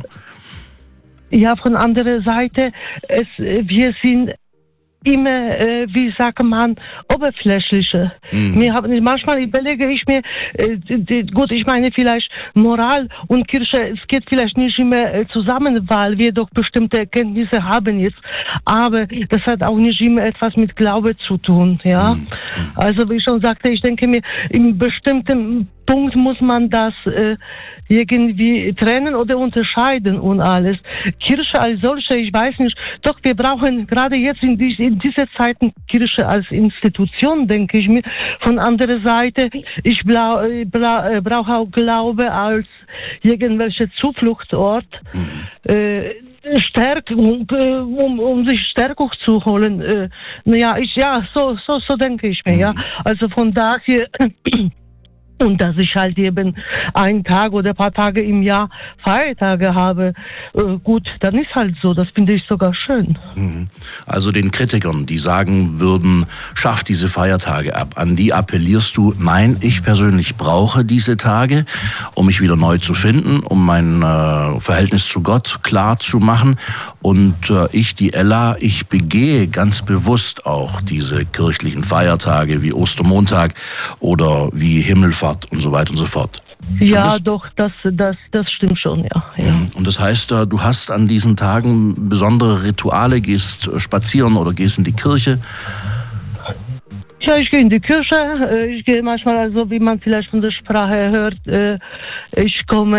[SPEAKER 16] Ja, von anderer Seite, es, wir sind immer, äh, wie sagt man, oberflächliche. Mhm. Mir hab, manchmal überlege ich mir, äh, die, gut, ich meine vielleicht Moral und Kirche, es geht vielleicht nicht immer äh, zusammen, weil wir doch bestimmte Erkenntnisse haben jetzt, aber das hat auch nicht immer etwas mit Glaube zu tun, ja. Mhm. Also wie ich schon sagte, ich denke mir, in bestimmten Punkt muss man das äh, irgendwie trennen oder unterscheiden und alles. Kirche als solche, ich weiß nicht, doch wir brauchen gerade jetzt in, die, in dieser Zeit Kirche als Institution, denke ich mir. Von anderer Seite, ich blau, blau, brauche auch Glaube als irgendwelche Zufluchtsort, äh, Stärkung, um, um sich Stärkung zu holen. Äh, naja, ich, ja, so, so, so denke ich mir, ja. Also von daher, und dass ich halt eben einen Tag oder ein paar Tage im Jahr Feiertage habe, äh, gut, dann ist halt so. Das finde ich sogar schön.
[SPEAKER 10] Also den Kritikern, die sagen würden, schaff diese Feiertage ab, an die appellierst du, nein, ich persönlich brauche diese Tage, um mich wieder neu zu finden, um mein äh, Verhältnis zu Gott klar zu machen. Und äh, ich, die Ella, ich begehe ganz bewusst auch diese kirchlichen Feiertage wie Ostermontag oder wie Himmelfahrt und so weiter und so fort.
[SPEAKER 16] Ja, das, doch, das, das, das stimmt schon, ja, ja.
[SPEAKER 10] Und das heißt, du hast an diesen Tagen besondere Rituale, gehst spazieren oder gehst in die Kirche?
[SPEAKER 16] Ja, ich gehe in die Kirche. Ich gehe manchmal, also wie man vielleicht von der Sprache hört, ich komme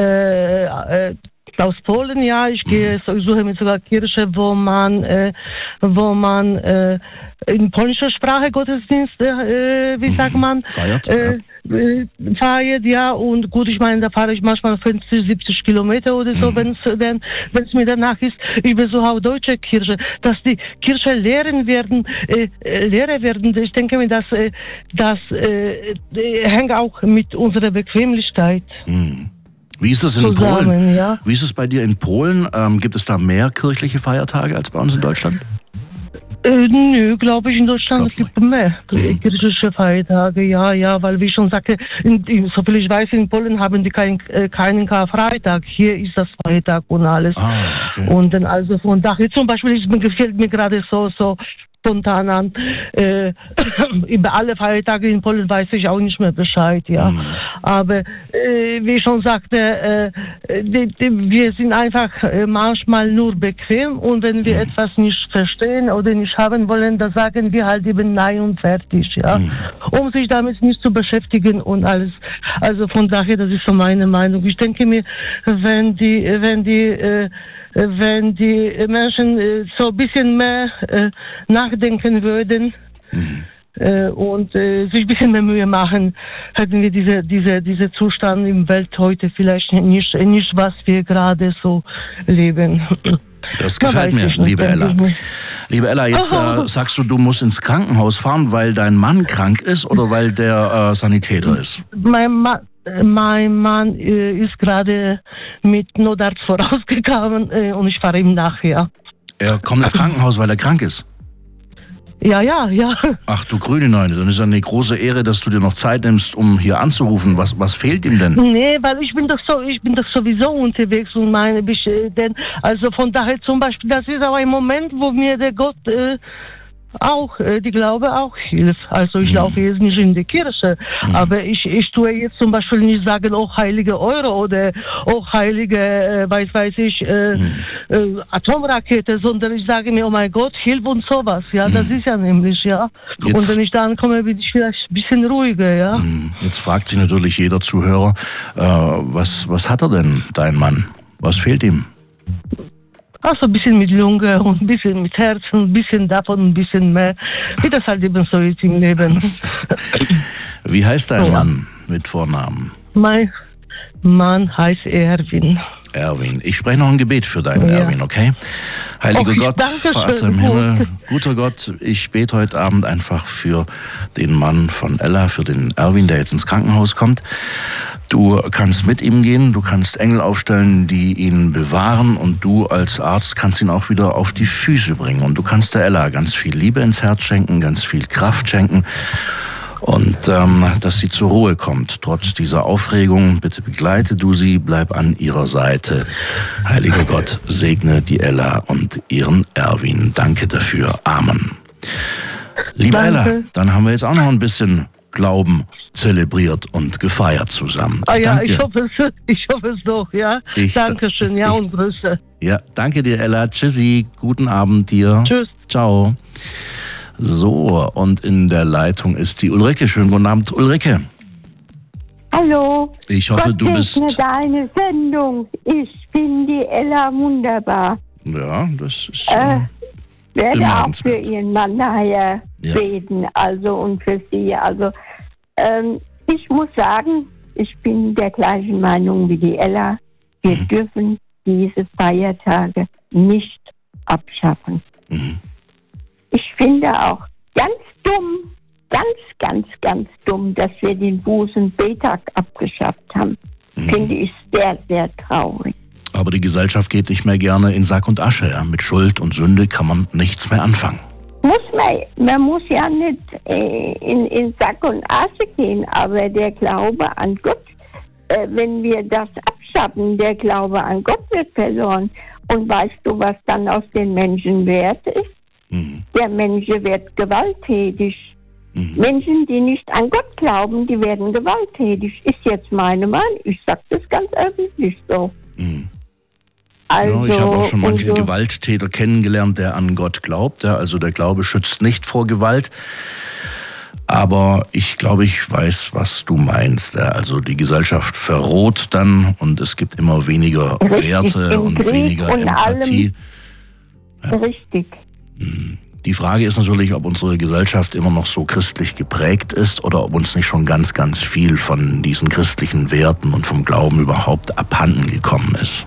[SPEAKER 16] äh, aus Polen, ja. Ich gehe, ich suche mir sogar Kirche, wo man, äh, wo man äh, in polnischer Sprache Gottesdienste, äh, wie sagt man,
[SPEAKER 10] feiert,
[SPEAKER 16] äh, äh, feiert, ja. Und gut, ich meine, da fahre ich manchmal fünfzig, siebzig Kilometer oder so, mhm. wenn es wenn, wenn's mir danach ist. Ich besuche auch deutsche Kirche, dass die Kirche lehren werden, äh, leerer werden. Ich denke mir, dass äh, das äh, hängt auch mit unserer Bequemlichkeit.
[SPEAKER 10] Mhm. Wie ist es in
[SPEAKER 16] Zusammen,
[SPEAKER 10] Polen?
[SPEAKER 16] Ja.
[SPEAKER 10] Wie ist es bei dir in Polen? Ähm, gibt es da mehr kirchliche Feiertage als bei uns in Deutschland?
[SPEAKER 16] Äh, nö, glaube ich, in Deutschland es gibt mehr kirchliche Feiertage, ja, ja, weil wie ich schon sagte, in, in, soviel ich weiß, in Polen haben die kein, äh, keinen Karfreitag. Hier ist das Feiertag und alles.
[SPEAKER 10] Ah, okay.
[SPEAKER 16] Und dann also von daher, zum Beispiel, es gefällt mir gerade so, so, spontan an. Äh, über alle Feiertage in Polen weiß ich auch nicht mehr Bescheid, ja. Mhm. Aber äh, wie ich schon sagte, äh, die, die, wir sind einfach äh, manchmal nur bequem und wenn wir mhm. etwas nicht verstehen oder nicht haben wollen, dann sagen wir halt eben nein und fertig, ja. Mhm. Um sich damit nicht zu beschäftigen und alles. Also von daher, das ist so meine Meinung. Ich denke mir, wenn die, wenn die, äh, wenn die Menschen äh, so ein bisschen mehr äh, nachdenken würden mhm. äh, und äh, sich ein bisschen mehr Mühe machen, hätten wir diese, diese, diese Zustand im Welt heute vielleicht nicht, nicht was wir gerade so leben.
[SPEAKER 10] Das gefällt mir, liebe Ella. Liebe Ella, jetzt äh, sagst du, du musst ins Krankenhaus fahren, weil dein Mann krank ist oder weil der äh, Sanitäter ist?
[SPEAKER 16] Mein Mann. Mein Mann äh, ist gerade mit Notarzt vorausgegangen äh, und ich fahre ihm nachher.
[SPEAKER 10] Er kommt ins Krankenhaus, weil er krank ist?
[SPEAKER 16] Ja, ja, ja.
[SPEAKER 10] Ach du grüne Neune, dann ist ja eine große Ehre, dass du dir noch Zeit nimmst, um hier anzurufen. Was, was fehlt ihm denn?
[SPEAKER 16] Nee, weil ich bin doch so, ich bin doch sowieso unterwegs und meine, denn also von daher zum Beispiel, das ist auch ein Moment, wo mir der Gott äh, auch, äh, die Glaube auch hilft. Also ich mhm. laufe jetzt nicht in die Kirche, mhm. aber ich, ich tue jetzt zum Beispiel nicht sagen, oh heilige Euro oder oh heilige, äh, weiß, weiß ich, äh, mhm. äh, Atomrakete, sondern ich sage mir, oh mein Gott, hilf uns sowas, ja, mhm. das ist ja nämlich, ja. Jetzt, und wenn ich da ankomme, bin ich vielleicht ein bisschen ruhiger, ja.
[SPEAKER 10] Jetzt fragt sich natürlich jeder Zuhörer, äh, was, was hat er denn, dein Mann? Was fehlt ihm?
[SPEAKER 16] Also ein bisschen mit Lunge und ein bisschen mit Herzen, ein bisschen davon, ein bisschen mehr. Wie das halt eben so ist im Leben.
[SPEAKER 10] Wie heißt dein
[SPEAKER 16] ja.
[SPEAKER 10] Mann mit Vornamen?
[SPEAKER 16] Mein Mann heißt Erwin.
[SPEAKER 10] Erwin. Ich spreche noch ein Gebet für deinen ja. Erwin, okay? Heiliger
[SPEAKER 16] okay,
[SPEAKER 10] Gott, Vater im Himmel, guter Gott, ich bete heute Abend einfach für den Mann von Ella, für den Erwin, der jetzt ins Krankenhaus kommt. Du kannst mit ihm gehen, du kannst Engel aufstellen, die ihn bewahren und du als Arzt kannst ihn auch wieder auf die Füße bringen. Und du kannst der Ella ganz viel Liebe ins Herz schenken, ganz viel Kraft schenken und ähm, dass sie zur Ruhe kommt, trotz dieser Aufregung. Bitte begleite du sie, bleib an ihrer Seite. Heiliger Gott, segne die Ella und ihren Erwin. Danke dafür. Amen. Liebe Danke. Ella, dann haben wir jetzt auch noch ein bisschen Glauben zelebriert und gefeiert zusammen.
[SPEAKER 16] Ah ja, ich hoffe, es, ich hoffe es doch, ja. Ich, Dankeschön, ja, ich, und Grüße.
[SPEAKER 10] Ja, danke dir, Ella. Tschüssi, guten Abend dir.
[SPEAKER 16] Tschüss.
[SPEAKER 10] Ciao. So, und in der Leitung ist die Ulrike. Schönen guten Abend, Ulrike.
[SPEAKER 17] Hallo.
[SPEAKER 10] Ich hoffe,
[SPEAKER 17] Gott
[SPEAKER 10] du bist...
[SPEAKER 17] deine Sendung. Ich finde die Ella wunderbar.
[SPEAKER 10] Ja, das ist...
[SPEAKER 17] Äh, werde auch für ihren Mann nachher ja. beten, also und für sie. Also, ähm, ich muss sagen, ich bin der gleichen Meinung wie die Ella. Wir mhm. dürfen diese Feiertage nicht abschaffen. Mhm. Ich finde auch ganz dumm, ganz, ganz, ganz dumm, dass wir den Bußenbetag abgeschafft haben. Mhm. Finde ich sehr, sehr traurig.
[SPEAKER 10] Aber die Gesellschaft geht nicht mehr gerne in Sack und Asche. Ja? Mit Schuld und Sünde kann man nichts mehr anfangen.
[SPEAKER 17] Muss man, man muss ja nicht äh, in, in Sack und Asche gehen, aber der Glaube an Gott, äh, wenn wir das abschaffen, der Glaube an Gott wird verloren. Und weißt du, was dann aus den Menschen wert ist? Mhm. Der Mensch wird gewalttätig. Mhm. Menschen, die nicht an Gott glauben, die werden gewalttätig. Ist jetzt meine Meinung. Ich sage das ganz öffentlich so.
[SPEAKER 10] Mhm. Also, ja, ich habe auch schon manche so Gewalttäter kennengelernt, der an Gott glaubt. Ja, also der Glaube schützt nicht vor Gewalt. Aber ich glaube, ich weiß, was du meinst. Ja, also die Gesellschaft verroht dann und es gibt immer weniger Richtig, Werte und Krieg weniger und Empathie.
[SPEAKER 17] Ja. Richtig.
[SPEAKER 10] Die Frage ist natürlich, ob unsere Gesellschaft immer noch so christlich geprägt ist oder ob uns nicht schon ganz, ganz viel von diesen christlichen Werten und vom Glauben überhaupt abhanden gekommen ist.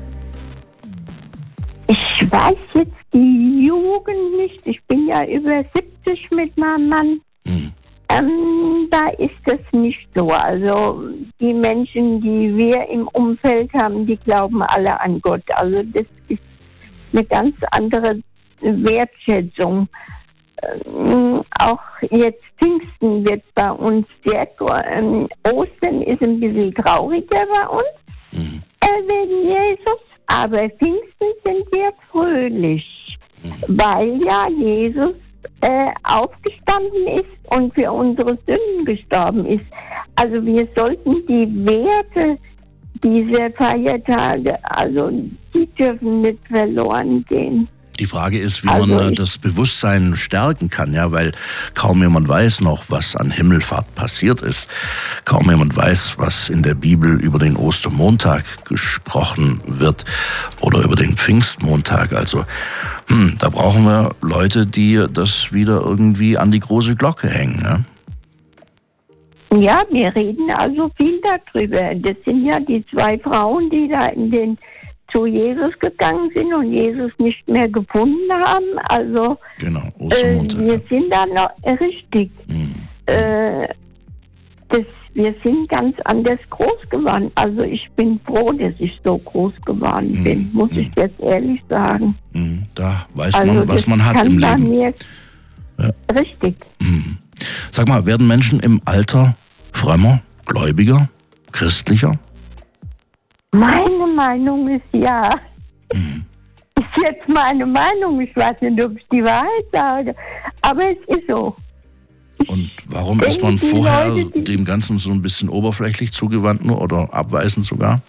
[SPEAKER 17] Ich weiß jetzt die Jugend nicht. Ich bin ja über siebzig mit meinem Mann. Hm. Ähm, da ist es nicht so. Also die Menschen, die wir im Umfeld haben, die glauben alle an Gott. Also das ist eine ganz andere Wertschätzung. Ähm, auch jetzt Pfingsten wird bei uns sehr, ähm, Ostern ist ein bisschen trauriger bei uns, mhm. äh, wegen Jesus, aber Pfingsten sind wir fröhlich, mhm. weil ja Jesus äh, aufgestanden ist und für unsere Sünden gestorben ist. Also wir sollten die Werte dieser Feiertage, also die dürfen nicht verloren gehen.
[SPEAKER 10] Die Frage ist, wie
[SPEAKER 17] Also
[SPEAKER 10] man äh,
[SPEAKER 17] ich-
[SPEAKER 10] das Bewusstsein stärken kann, ja, weil kaum jemand weiß noch, was an Himmelfahrt passiert ist. Kaum jemand weiß, was in der Bibel über den Ostermontag gesprochen wird oder über den Pfingstmontag. Also, hm, da brauchen wir Leute, die das wieder irgendwie an die große Glocke hängen, ja?
[SPEAKER 17] Ja, wir reden also viel darüber. Das sind ja die zwei Frauen, die da in den zu Jesus gegangen sind und Jesus nicht mehr gefunden haben. Also
[SPEAKER 10] genau,
[SPEAKER 17] äh, wir sind da noch äh, richtig.
[SPEAKER 10] Mhm.
[SPEAKER 17] Äh, das, wir sind ganz anders groß geworden. Also ich bin froh, dass ich so groß geworden
[SPEAKER 10] mhm.
[SPEAKER 17] bin, muss ich jetzt ehrlich sagen.
[SPEAKER 10] Mhm. Da weiß
[SPEAKER 17] also
[SPEAKER 10] man, was
[SPEAKER 17] das
[SPEAKER 10] man hat
[SPEAKER 17] kann
[SPEAKER 10] im
[SPEAKER 17] bei
[SPEAKER 10] Leben.
[SPEAKER 17] Mir
[SPEAKER 10] Ja.
[SPEAKER 17] Richtig.
[SPEAKER 10] Mhm. Sag mal, werden Menschen im Alter frömmer, gläubiger, christlicher?
[SPEAKER 17] Meine Meinung ist ja. Ist jetzt meine Meinung. Ich weiß nicht, ob ich die Wahrheit sage. Aber es ist so.
[SPEAKER 10] Und warum
[SPEAKER 17] Ich
[SPEAKER 10] ist man
[SPEAKER 17] denke, die
[SPEAKER 10] vorher
[SPEAKER 17] Leute, die-
[SPEAKER 10] dem Ganzen so ein bisschen oberflächlich zugewandt nur oder abweisend sogar?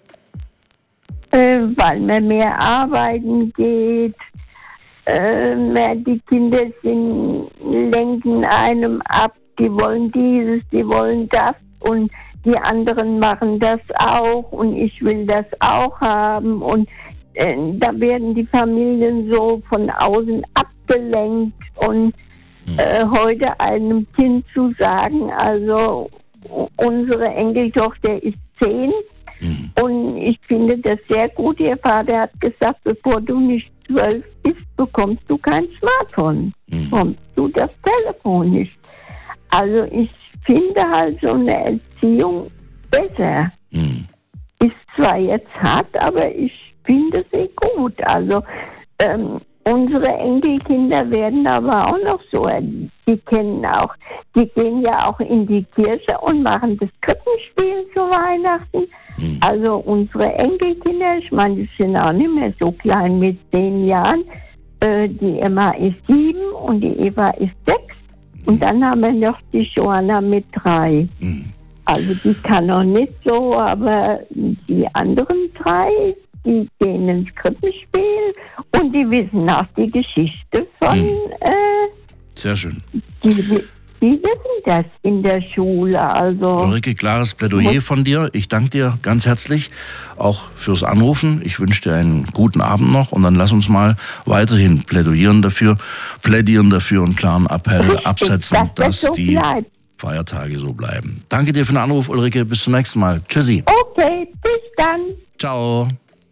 [SPEAKER 17] Äh, weil man mehr arbeiten geht. Äh, mehr die Kinder sind, lenken einem ab. Die wollen dieses, die wollen das. Und die anderen machen das auch. Und ich will das auch haben. Und äh, da werden die Familien so von außen abgelenkt. Und äh, heute einem Kind zu sagen, also unsere Enkeltochter ist zehn und ich finde das sehr gut. Ihr Vater hat gesagt, bevor du nicht zwölf bist, bekommst du kein Smartphone, bekommst du das Telefon nicht. Also ich finde halt so eine Erziehung besser. Ist zwar jetzt hart, aber ich finde sie gut. Also ähm, unsere Enkelkinder werden aber auch noch so, die kennen auch, die gehen ja auch in die Kirche und machen das Krippenspiel zu Weihnachten. Also unsere Enkelkinder, ich meine, die sind auch nicht mehr so klein mit zehn Jahren. Äh, die Emma ist sieben und die Eva ist sechs. Und dann haben wir noch die Johanna mit drei. Also die kann noch nicht so, aber die anderen drei, die gehen ins Krippenspiel und die wissen auch die Geschichte von,
[SPEAKER 10] Mhm.
[SPEAKER 17] äh,
[SPEAKER 10] Sehr schön.
[SPEAKER 17] die, die wissen das in der Schule. Also
[SPEAKER 10] Ulrike, klares Plädoyer von dir. Ich danke dir ganz herzlich auch fürs Anrufen. Ich wünsche dir einen guten Abend noch und dann lass uns mal weiterhin plädieren dafür, plädieren dafür und klaren Appell absetzen,
[SPEAKER 17] dass das
[SPEAKER 10] dass
[SPEAKER 17] so
[SPEAKER 10] die
[SPEAKER 17] bleibt.
[SPEAKER 10] Feiertage so bleiben. Danke dir für den Anruf, Ulrike. Bis zum nächsten Mal. Tschüssi.
[SPEAKER 17] Okay, bis dann.
[SPEAKER 10] Ciao.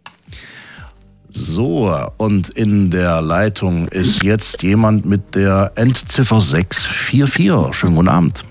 [SPEAKER 10] So, und in der Leitung ist jetzt jemand mit der Endziffer sechs vier vier. Schönen guten Abend.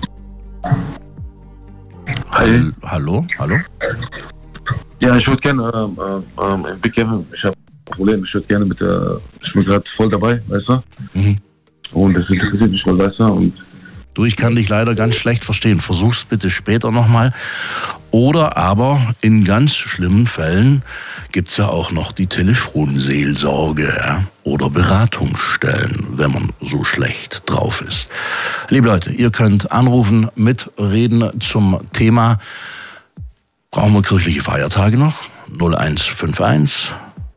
[SPEAKER 10] Hall, hallo, hallo?
[SPEAKER 18] Ja, ich würde gerne, ähm, ähm, ähm, Big Kevin, ich habe ein Problem, ich würde gerne mit der, ich bin gerade voll dabei, weißt du?
[SPEAKER 10] Mhm.
[SPEAKER 18] Und das interessiert mich mal, weißt du? Und
[SPEAKER 10] Du, ich kann dich leider ganz schlecht verstehen. Versuch's bitte später nochmal. Oder aber in ganz schlimmen Fällen gibt's ja auch noch die Telefonseelsorge, ja? Oder Beratungsstellen, wenn man so schlecht drauf ist. Liebe Leute, ihr könnt anrufen, mitreden zum Thema. Brauchen wir kirchliche Feiertage noch? null eins fünf eins.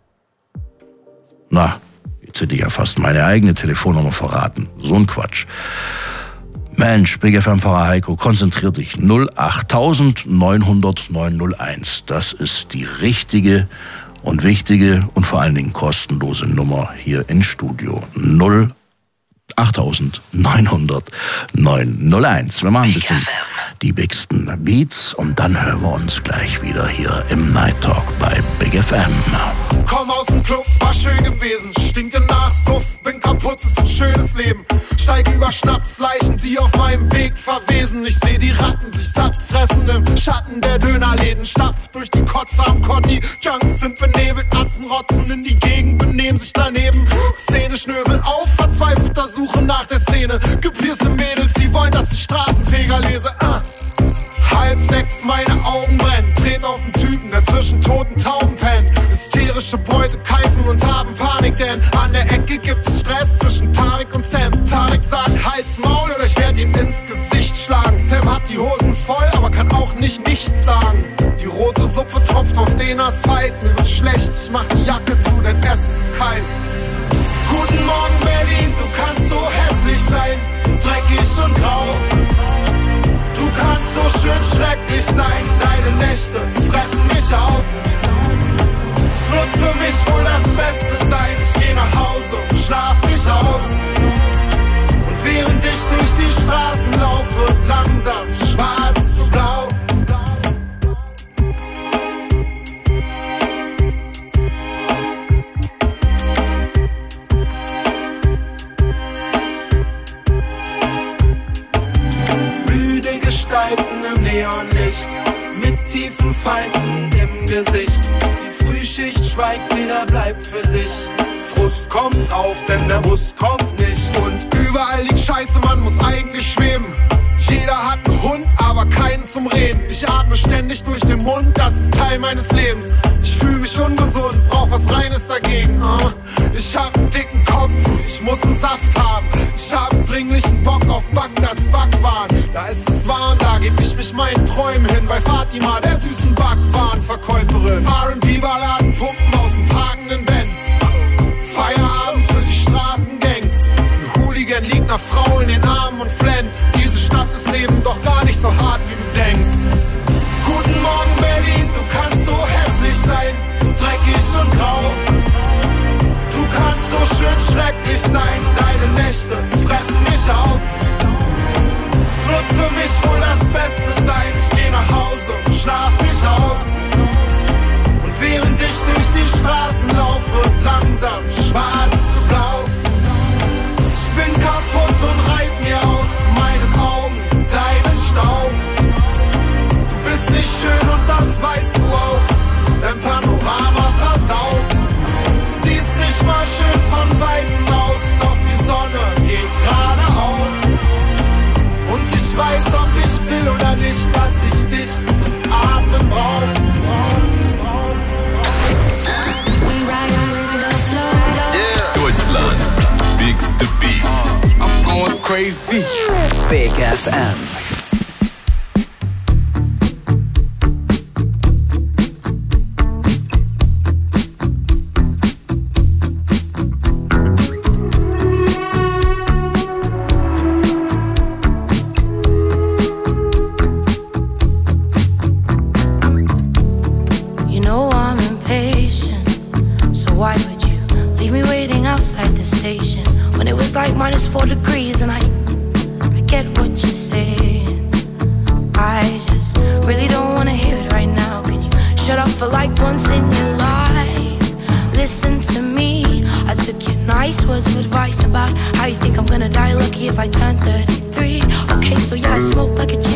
[SPEAKER 10] Na, jetzt hätte ich ja fast meine eigene Telefonnummer verraten. So ein Quatsch. Mensch, Big F M-Pfarrer Heiko, konzentrier dich. null acht neunhundert neun null eins. Das ist die richtige und wichtige und vor allen Dingen kostenlose Nummer hier im Studio. null acht neunhundert neun null eins. Wir machen ein bisschen die bigsten Beats und dann hören wir uns gleich wieder hier im Night Talk bei Big F M.
[SPEAKER 19] Komm aus dem Club, war schön gewesen. Stinke nach Suff, bin kaputt, ist ein schönes Leben. Steig über Schnapsleichen, die auf meinem Weg verwesen. Ich seh die Ratten sich satt fressen im Schatten der Dönerläden. Stapft durch die Kotze am Kotti. Junks sind benebelt, Atzen rotzen in die Gegend, benehmen sich daneben. Szene schnösel auf, verzweifelter Suche nach der Szene. Gepierste Mädels, die wollen, dass ich Straßenfeger lese. Uh. Halb sechs, meine Augen brennen. Dreht auf den Typen, der zwischen toten Tauben pennt. Hysterische Beute keifen und haben Panik, denn an der Ecke gibt es Stress zwischen Tarek und Sam. halt's Maul oder ich werd ihm ins Gesicht schlagen. Sam hat die Hosen voll, aber kann auch nicht nichts sagen. Die rote Suppe tropft auf den Asphalt. Mir wird schlecht, ich mach die Jacke zu, denn es ist kalt. Guten Morgen Berlin, du kannst so hässlich sein, so dreckig und grau. Du kannst so schön schrecklich sein, deine Nächte fressen mich auf. Es wird für mich wohl das Beste sein, ich geh nach Hause und schlaf mich aus. Und während ich durch die Straßen laufe, langsam schwarz zu blau. Müde Gestalten im Neonlicht, mit tiefen Falten im Gesicht. Die Frühschicht schweigt, jeder bleibt für sich. Frust kommt auf, denn der Bus kommt nicht. Und überall liegt Scheiße, man muss eigentlich schweben. Jeder hat einen Hund, aber keinen zum Reden. Ich atme ständig durch den Mund, das ist Teil meines Lebens. Ich fühle mich ungesund, brauch was Reines dagegen. uh. Ich hab einen dicken Kopf, ich muss einen Saft haben. Ich hab dringlichen Bock auf Bagdads Backwaren. Da ist es warm, da geb ich mich meinen Träumen hin. Bei Fatima, der süßen Backwarenverkäuferin. R and B-Balladen pumpen aus dem parkenden Benz. Feierabend für die Straßengangs. Ein Hooligan liegt einer Frau in den Armen und flennt. Diese Stadt ist eben doch gar nicht so hart, wie du denkst. Guten Morgen Berlin, du kannst so hässlich sein, so dreckig und grau. Du kannst so schön schrecklich sein, deine Nächte fressen mich auf. Es wird für mich wohl das Beste sein, ich geh nach Hause und schlaf mich aus. Und während ich durch die Straßen laufe, langsam schwarz zu blau. Ich bin kaputt und reib mir aus meinen Augen deinen Staub. Du bist nicht schön und das weißt du auch, dein Panorama versaut. Siehst nicht mal schön von Weitem aus, doch die Sonne geht gerade auf. Und ich weiß, ob ich will oder nicht, dass ich dich zum Atmen brauch.
[SPEAKER 2] Yeah. Deutschland's biggest beats. I'm going crazy. Big F M.
[SPEAKER 9] You know I'm impatient, so why would you leave me waiting outside the station when it was like minus four degrees? And I, I get what you're saying. I just really don't wanna hear it right now. Can you shut up for like once in your life? Listen to me. I took your nice words of advice about how you think I'm gonna die lucky if I turn thirty-three. Okay, so yeah, I smoke like a